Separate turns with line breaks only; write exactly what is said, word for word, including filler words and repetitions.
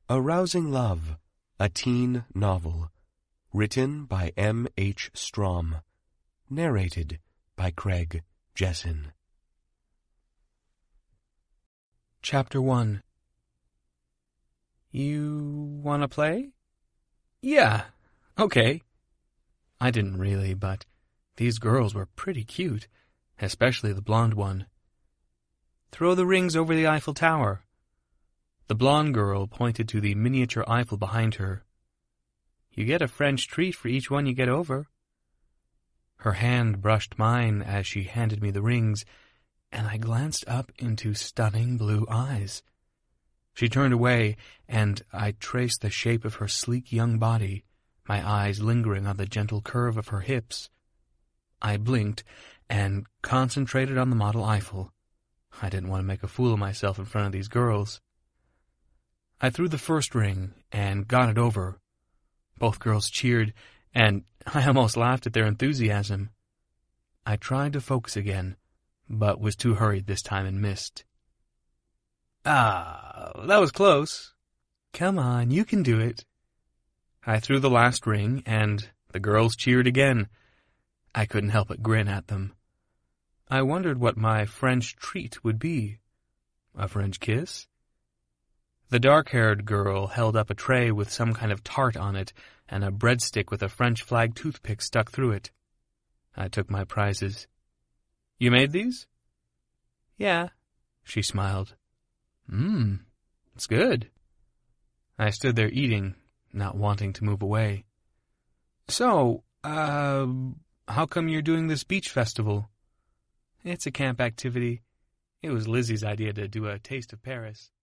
Arousing Love, a teen novel. Written by M H Strom. Narrated by Craig Jesson.
Chapter one. You want to play? Yeah, okay. I didn't really, but these girls were pretty cute, especially the blonde one. Throw the rings over the Eiffel Tower. The blonde girl pointed to the miniature Eiffel behind her. You get a French treat for each one you get over. Her hand brushed mine as she handed me the rings, and I glanced up into stunning blue eyes. She turned away, and I traced the shape of her sleek young body, my eyes lingering on the gentle curve of her hips. I blinked and concentrated on the model Eiffel. I didn't want to make a fool of myself in front of these girls. I threw the first ring and got it over. Both girls cheered, and I almost laughed at their enthusiasm. I tried to focus again, but was too hurried this time and missed. Ah, that was close. Come on, you can do it. I threw the last ring, and the girls cheered again. I couldn't help but grin at them. I wondered what my French treat would be. A French kiss? The dark-haired girl held up a tray with some kind of tart on it and a breadstick with a French flag toothpick stuck through it. I took my prizes. You made these? Yeah, she smiled. Mmm, it's good. I stood there eating, not wanting to move away. So, uh, how come you're doing this beach festival? It's a camp activity. It was Lizzie's idea to do a taste of Paris.